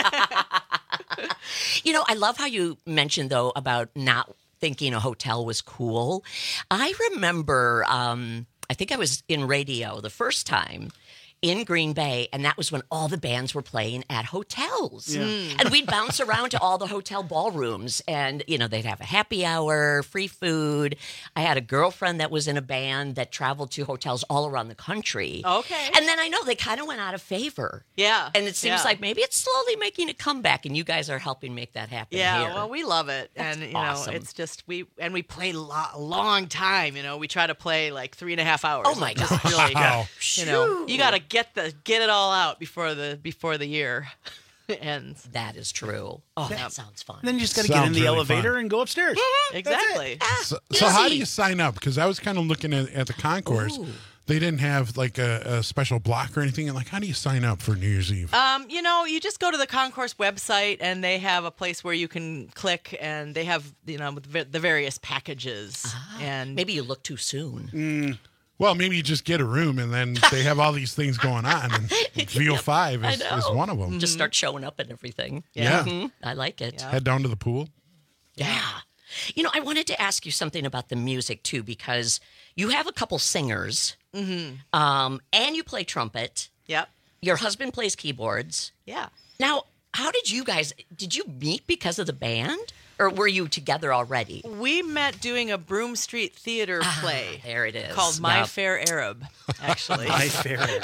You know, I love how you mentioned, though, about not thinking a hotel was cool. I remember, um, I think I was in radio the first time in Green Bay, and that was when all the bands were playing at hotels. And we'd bounce around to all the hotel ballrooms, and, you know, they'd have a happy hour, free food. I had a girlfriend that was in a band that traveled to hotels all around the country. Okay. And then I know they kind of went out of favor. Yeah. And it seems yeah. like maybe it's slowly making a comeback, and you guys are helping make that happen Yeah, here. well, we love it, That's and you awesome. know, it's just we and we play lo- a long time. You know, we try to play like three and a half hours. Oh, my Just gosh. really, Wow. you know, you got to get the get it all out before the before the year ends. That is true. Oh, that sounds fun. Then you just got to get in Sounds the really elevator fun. and go upstairs. Exactly. So, so how do Easy. you sign up? Because I was kind of looking at, at the concourse. Ooh. They didn't have like a, a special block or anything. And like, how do you sign up for New Year's Eve? Um, you know, you just go to the concourse website, and they have a place where you can click, and they have you know the the various packages. And Maybe you look too soon. Mm. Well, maybe you just get a room and then they have all these things going on. And V O five I is, know. is one of them. Just start showing up and everything. Yeah. Mhm. I like it. Yeah. Head down to the pool. Yeah. You know, I wanted to ask you something about the music, too, because you have a couple singers, Mm-hmm. um, and you play trumpet. Yep. Your husband plays keyboards. Yeah. Now, how did you guys, did you meet because of the band? Or were you together already? We met doing a Broome Street Theater play. There it is. Called My Yep. Fair Arab, actually. My fair.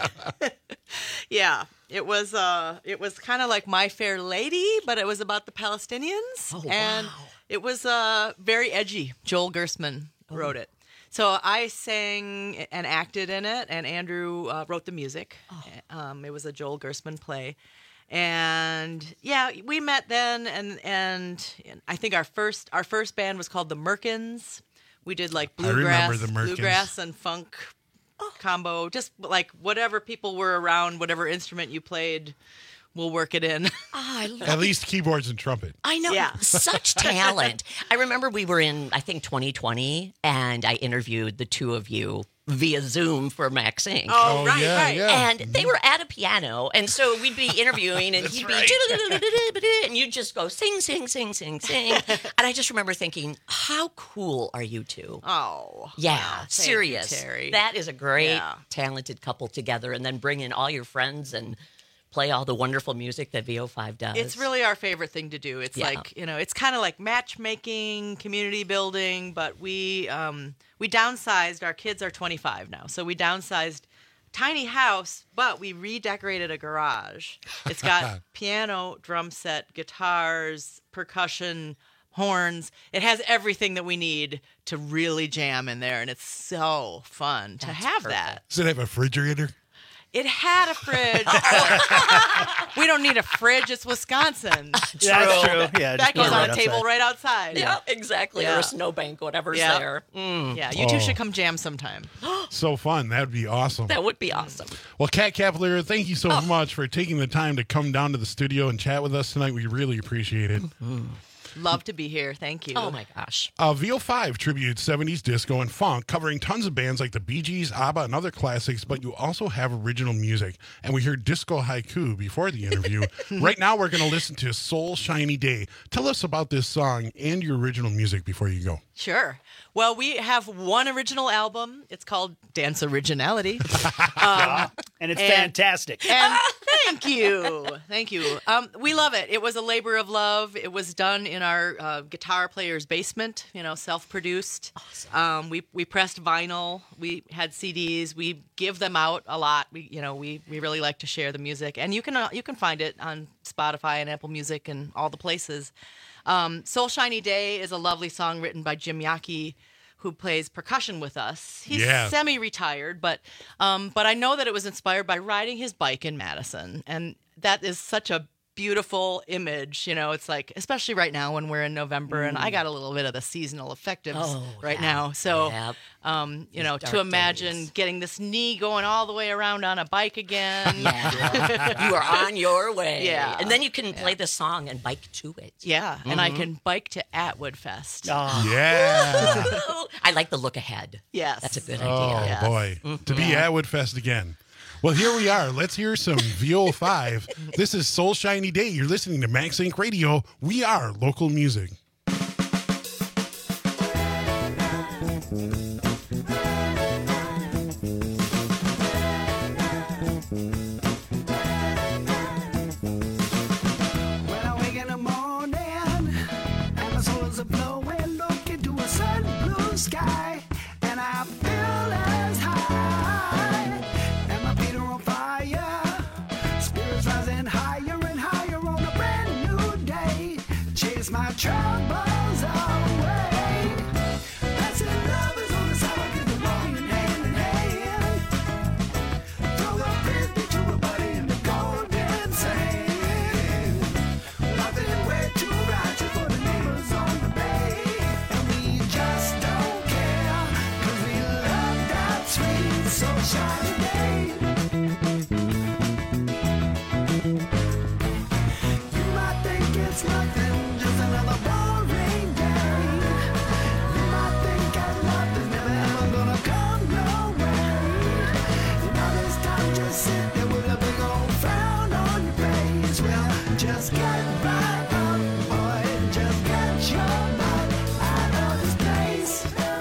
Yeah, it was uh it was kind of like My Fair Lady, but it was about the Palestinians. Oh, and wow. it was uh very edgy. Joel Gersman wrote it. So I sang and acted in it, and Andrew uh, wrote the music. Um, it was a Joel Gersman play. And yeah, we met then, and and I think our first our first band was called the Merkins. We did like I remember bluegrass, the Merkins. bluegrass and funk combo, just like whatever people were around, whatever instrument you played, we'll work it in. Oh, I love At least keyboards and trumpet. I know. Yeah. Such talent. I remember we were in, I think, twenty twenty, and I interviewed the two of you via Zoom for Max Incorporated. Oh, Oh, right, yeah, right. yeah. And they were at a piano, and so we'd be interviewing, and he'd be, and you'd just go sing, sing, sing, sing, sing. And I just remember thinking, how cool are you two? Oh, Yeah, wow. Thank you, serious. Terry. That is a great, Yeah. talented couple together, and then bring in all your friends and play all the wonderful music that V O five does. It's really our favorite thing to do. It's Yeah. like, you know, it's kind of like matchmaking, community building, but we um, we downsized. Our kids are twenty-five now, so we downsized. Tiny house, but we redecorated a garage. It's got piano, drum set, guitars, percussion, horns. It has everything that we need to really jam in there, and it's so fun to That's have perfect. that. Does it have a refrigerator? It had a fridge. We don't need a fridge. It's Wisconsin. That's true. Yeah, That just goes put it on right a table outside. right outside. Yeah, exactly. Or Yeah. a snowbank, whatever's Yeah. there. Mm. Yeah, you two Oh. should come jam sometime. So fun. That would be awesome. That would be awesome. Well, Kat Cavalier, thank you so much for taking the time to come down to the studio and chat with us tonight. We really appreciate it. Love to be here. Thank you. Oh, my gosh. Uh, V O five tributes seventies disco and funk, covering tons of bands like the Bee Gees, ABBA, and other classics, but you also have original music. And we heard Disco Haiku before the interview. Right now, we're going to listen to Soul Shiny Day. Tell us about this song and your original music before you go. Sure. Well, we have one original album. It's called Dance Originality. Um, and it's fantastic. And thank you. Thank you. Um, we love it. It was a labor of love. It was done in our uh, guitar player's basement, you know, self-produced. Awesome. Um, we, we pressed vinyl. We had C Ds. We give them out a lot. We, you know, we, we really like to share the music. And you can, uh, you can find it on Spotify and Apple Music and all the places. Um, Soul Shiny Day is a lovely song written by Jim Yaki, who plays percussion with us. He's Yeah. semi-retired, but um, but I know that it was inspired by riding his bike in Madison, and that is such a beautiful image. You know, it's like, especially right now when we're in November, and I got a little bit of the seasonal affectives Oh, right yeah. now. So, Yep. um, you know, dark to imagine days. getting this knee going all the way around on a bike again. You are on your way. Yeah. And then you can play the song and bike to it. Yeah, and I Mhm. can bike to Atwood Fest. Yeah. I like the look ahead. Yes. That's a good Oh, idea. boy. To be Atwood Fest again. Well, here we are. Let's hear some V O five. This is Soul Shiny Day. You're listening to Max Inc Radio. We are local music. When I wake in the morning and my soul is a blowing, look into a sun blue sky, and I feel as high, and my feet are on fire, spirits rising higher and higher on a brand new day. Chase my troubles away. Blessed love is on the side, get the rolling hand in hand. Throw the frisbee to a buddy in the golden sand. Nothing way too righteous for the neighbors on the bay. And we just don't care, 'cause we love that sweet soul shiny day. You might think it's nothing, just another boring day. You might think that love is never ever gonna come your way. And all this time just sit there with a big old frown on your face. Well, just get right up, boy, just get your butt out of this place.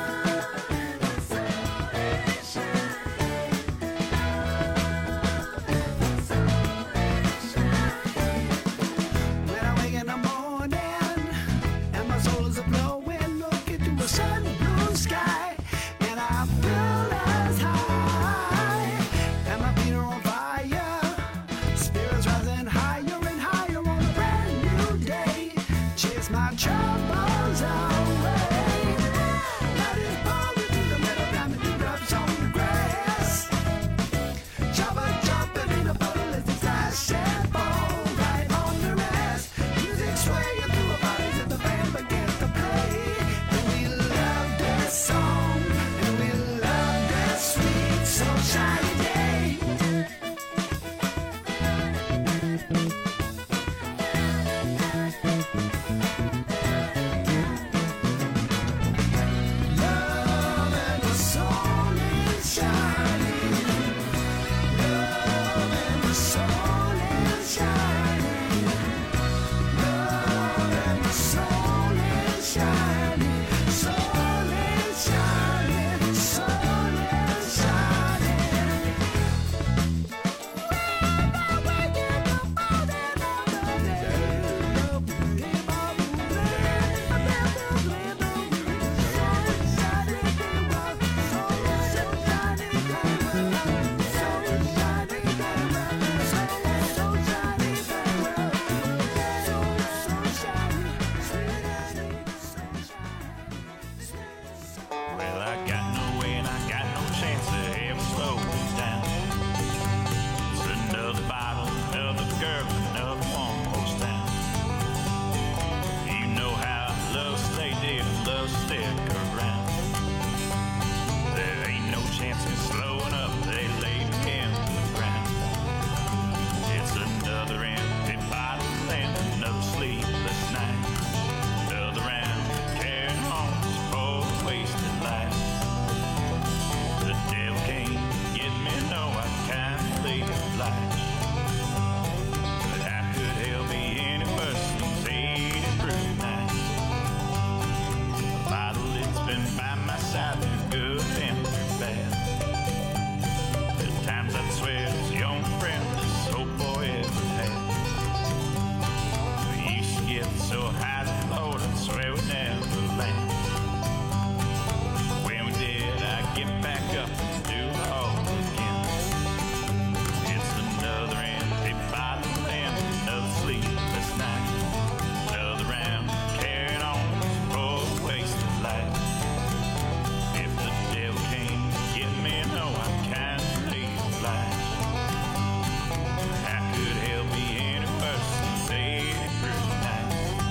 When I wake in the morning and my soul is a blowing, look into a sun blue sky, and I feel as high, and my feet are on fire, spirits rising higher and higher on a brand new day. Chase my troubles away. Light is falling through the meadow, down the dewdrops on the grass. Jumper jumping in a puddle as it flash and fall right on their ass. Music swaying through our bodies as the band begins to play. And we love this song, and we love this sweet soul shiny day. so high the float and swear we never land. When we did, I get back up and do the whole again. It's another empty bottle and another sleepless night. Another round carrying on for a wasted life. If the devil came to get me, no, I'm kind of realized. How could hell be any worse than sailing through the night?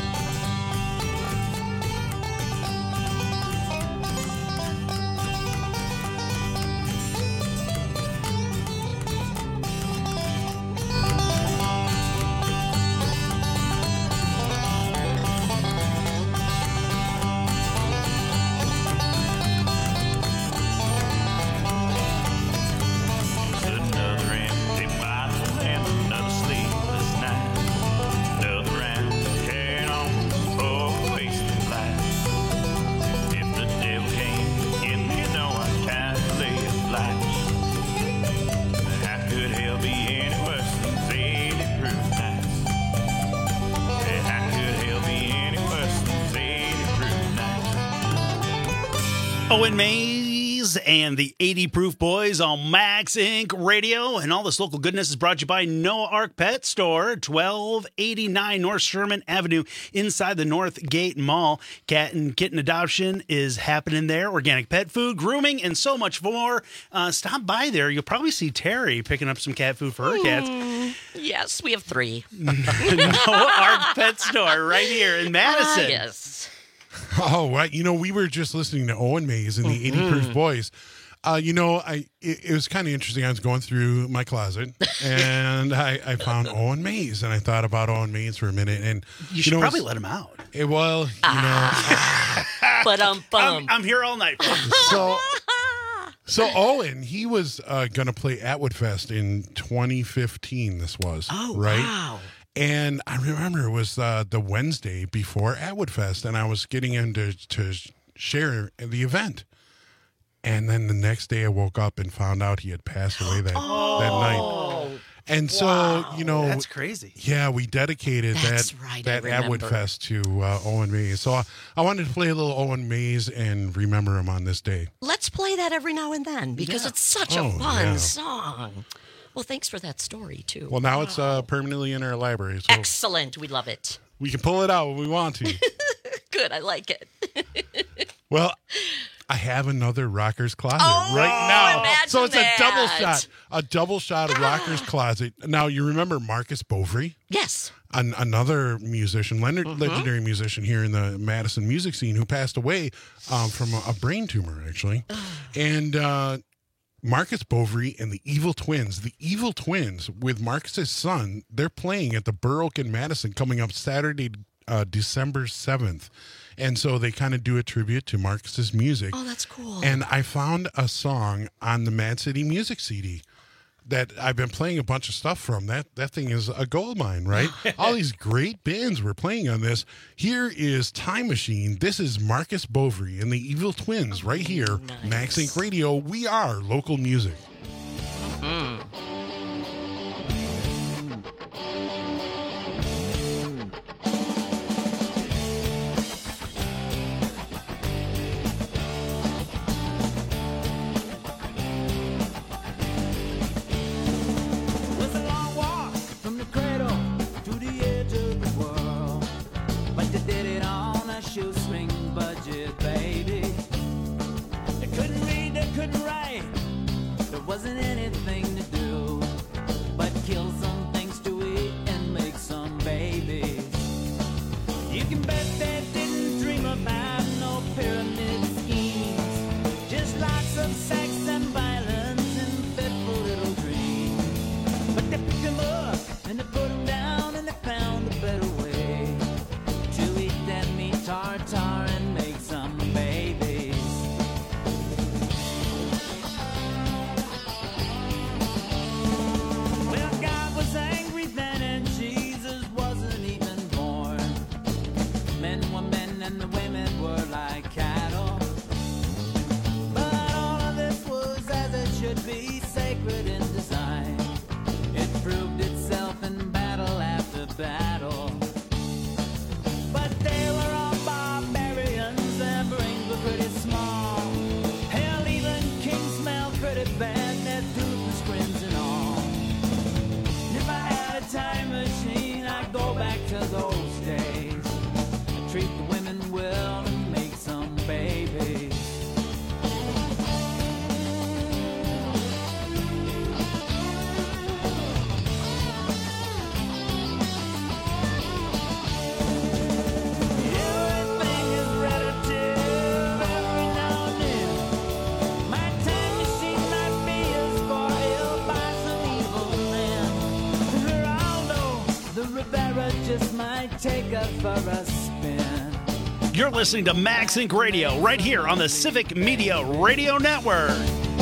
It's another empty bottle and another sleepless night. Another round carrying on for a wasted life. If the devil came to get me, no, I'm kind of realized. How could hell be any worse than eighty proof nights? Hey, how could hell be any worse than eighty proof nights? Owen Mays and the eighty Proof Boys on Max Incorporated. Radio. And all this local goodness is brought to you by Noah Ark Pet Store, twelve eighty-nine North Sherman Avenue, inside the North Gate Mall. Cat and kitten adoption is happening there. Organic pet food, grooming, and so much more. Uh, stop by there. You'll probably see Terry picking up some cat food for her cats. Mm, yes, we have three. Noah Ark Pet Store right here in Madison. Ah, yes. Oh, right. You know, we were just listening to Owen Mays and the eighty Mm-hmm. Proof Boys. Uh, you know, I it, it was kind of interesting. I was going through my closet and I, I found Owen Mays, and I thought about Owen Mays for a minute. And You should know, probably it's- let him out. It, well, you But um, I'm, I'm here all night. know, so so Owen, he was uh, going to play Atwood Fest in twenty fifteen. This was Oh, right. wow. And I remember it was uh, the Wednesday before Atwood Fest, and I was getting him to, to share the event. And then the next day I woke up and found out he had passed away that, Oh. that night. And so, you know, That's crazy. yeah, we dedicated That's that right, I that Atwood remember. Fest to uh, Owen Mays. So I, I wanted to play a little Owen Mays and remember him on this day. Let's play that every now and then because Yeah. it's such Oh, a fun yeah. song. Well, thanks for that story, too. Well, now it's uh, permanently in our library, so Excellent. We love it. we can pull it out when we want to. Good. I like it. Well, I have another Rocker's Closet Oh, right now. imagine So it's a double that. shot. A double shot of Rocker's Closet. Now, you remember Marcus Bovary? Yes. An, another musician, Leonard, Mm-hmm. legendary musician here in the Madison music scene, who passed away um, from a, a brain tumor, actually. and uh, Marcus Bovary and the Evil Twins. The Evil Twins, with Marcus's son, they're playing at the Burr Oak in Madison coming up Saturday, uh, December seventh. And so they kind of do a tribute to Marcus's music. Oh, that's cool. And I found a song on the Mad City Music C D that I've been playing a bunch of stuff from. That that thing is a gold mine, right? All these great bands were playing on this. Here is Time Machine. This is Marcus Bovary and the Evil Twins right here. Nice. Max Inc Radio. We are local music. Mm. Was a long walk from the cradle to the edge of the world, but they did it on a shoestring budget, baby. They couldn't read, they couldn't write. There wasn't anything to do but kill some things to eat and make some babies. You can bet they didn't dream about no pyramid schemes, just lots of sex and violence and fitful little dreams. But they picked them up and they put them down and they found a better way to eat that meat tartare and make some babies. just might take her for a spin. You're listening to Max Inc Radio right here on the Civic Media Radio Network.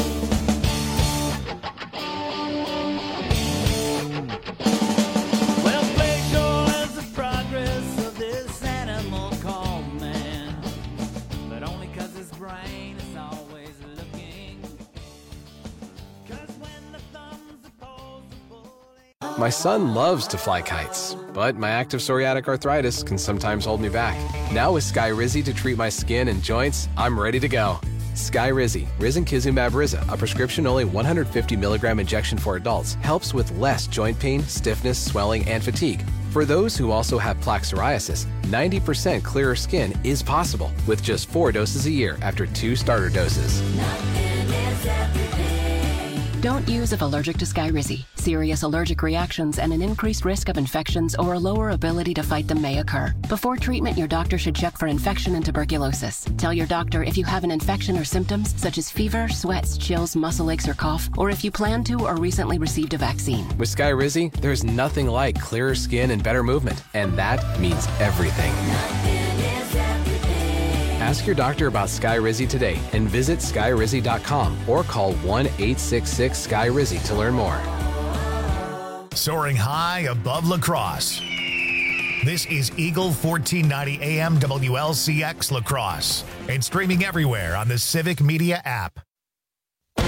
Well, play sure as the progress of this animal called man, but only 'cause his brain is always looking. 'Cause when the thumb's opposable. My son loves to fly kites, but my active psoriatic arthritis can sometimes hold me back. Now with Skyrizi to treat my skin and joints, I'm ready to go. Skyrizi, risankizumab Riza, a prescription-only one hundred fifty milligram injection for adults, helps with less joint pain, stiffness, swelling, and fatigue. For those who also have plaque psoriasis, ninety percent clearer skin is possible with just four doses a year after two starter doses. Don't use if allergic to Skyrizi. Serious allergic reactions and an increased risk of infections or a lower ability to fight them may occur. Before treatment, your doctor should check for infection and tuberculosis. Tell your doctor if you have an infection or symptoms such as fever, sweats, chills, muscle aches, or cough, or if you plan to or recently received a vaccine. With Skyrizi, there's nothing like clearer skin and better movement, and that means everything. Ask your doctor about Skyrizi today and visit skyrizi dot com or call one eight six six Sky Rizzy to learn more. Soaring high above La Crosse. This is Eagle fourteen ninety A M W L C X La Crosse and streaming everywhere on the Civic Media app.